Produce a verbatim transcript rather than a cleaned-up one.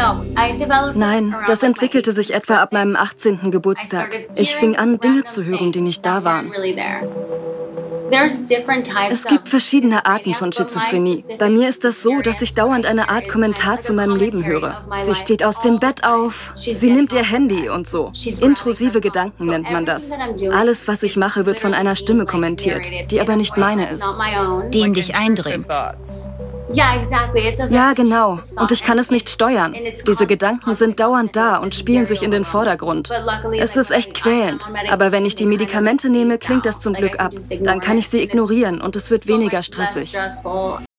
Nein, das entwickelte sich etwa ab meinem achtzehnten Geburtstag. Ich fing an, Dinge zu hören, die nicht da waren. Es gibt verschiedene Arten von Schizophrenie. Bei mir ist das so, dass ich dauernd eine Art Kommentar zu meinem Leben höre. Sie steht aus dem Bett auf, sie nimmt ihr Handy und so. Intrusive Gedanken nennt man das. Alles, was ich mache, wird von einer Stimme kommentiert, die aber nicht meine ist. Die in dich eindringt. Ja, genau. Und ich kann es nicht steuern. Diese Gedanken sind dauernd da und spielen sich in den Vordergrund. Es ist echt quälend. Aber wenn ich die Medikamente nehme, klingt das zum Glück ab. Dann kann ich sie ignorieren und es wird weniger stressig.